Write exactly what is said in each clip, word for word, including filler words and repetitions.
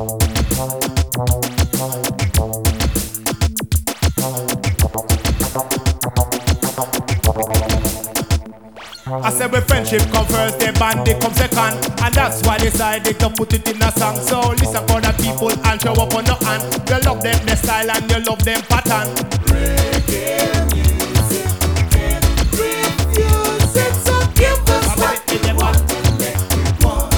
I said when friendship come first, then bandit come second, and that's why they decided to put it in a song. So listen for the people and show up on the hand. You love them their style and you love them pattern. Reggae music can't refuse it, so give us what we want and make we want.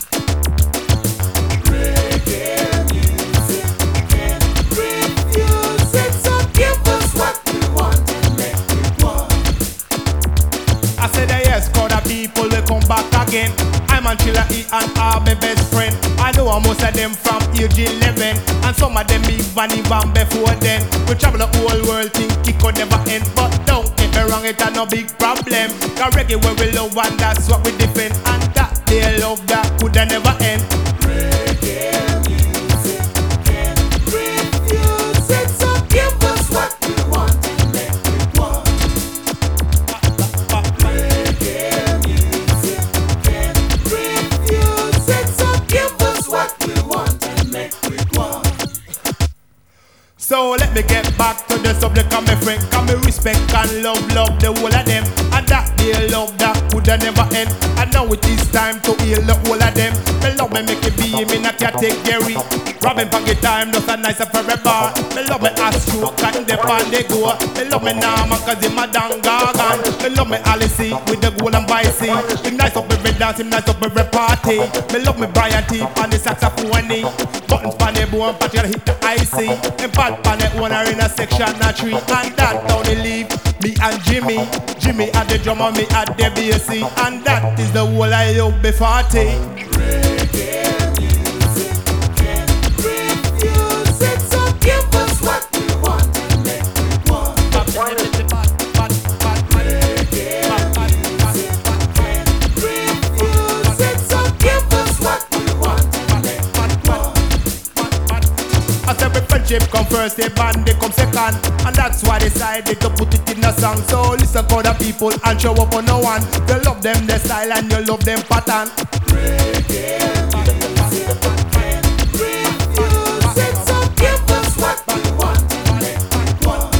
Reggae music can't refuse it, so give us what we want and make we want. I said the yes, crowd of people will come back again. I'm Chilla E and are my best friend. I know most of them from age eleven, and some of them even even before then. We travel the whole world, think it could never end. But don't get me wrong, it's no big problem. The reggae where we love and that's what we defend, and that they love that could never end. Reggae music can't refuse it, so give us what we want and make we want. Reggae music can't refuse it, so give us what we want and make we want. So let me get back to the subject of my friend. Can me respect and love, love the whole of them, and that they love that could never end. And now it is time to heal the whole of them. Me love me make it be me not ya take Gary. Robin pocket time just a nice forever. Me love me ask you can the pan they go. Me love me Nama cause him a dangagan. Me love me Alice with the gold and vice. Him nice up every dance, him nice up every party. Me love me Brian T on the saxophone. Buttons pan the bone, patch hit the icy. And pat pan the owner in a section a tree. And that down the leave me and Jimmy. Jimmy at the drummer, me at the bass. And that is the whole I love before tea. Reggae music can't refuse it, so give us what we want and make we want. Reggae music can't refuse it, so give us what we want and make we want. I said when friendship come first, the band they come second, and that's why they decided to put it in a song. So listen to the people and show up on no one. You love them their style and you love them pattern. Reggae music can't refuse it, so give us what we want and make we want.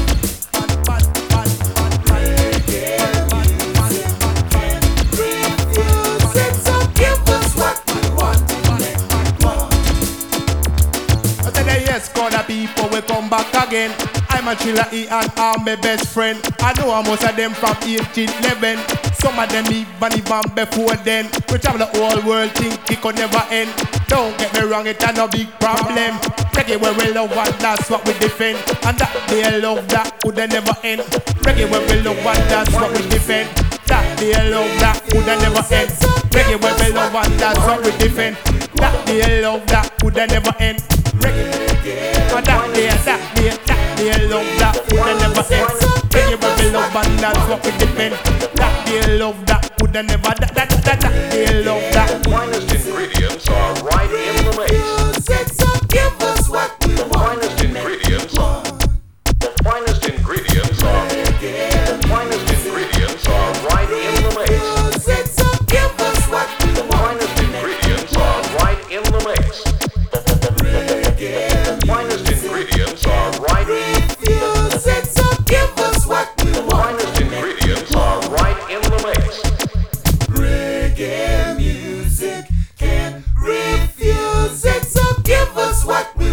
Reggae music can't refuse it, so give us what we want and make we want. I said the yes, crowd of people will come back again. I'm a Chilla E and I'm my best friend. I know most of them from age eleven. Some of them even even before then. We travel the whole world, think it could never end. Don't get me wrong, it's no big problem. Reggae where we love and that's what we defend, and that they love that could never end. Reggae where we love and that's what we defend, that they love that could never end. Reggae where we love and that's what we defend, that they love that could never end. Reggae, and that they, that they, that they love that could never end. Reggae where we love and that's what we defend, that they love that could never, that, that, that, that they love that. The finest ingredients are right in the mix. So give us what we The want. finest ingredients are. The finest ingredients are. The finest ingredients are right in the mix. So give us what we The want. finest ingredients are right in the mix. The finest ingredients are right. Refuse it, so give us what we The want. finest ingredients are right in the mix. Reggae music can't refuse it, so give us what we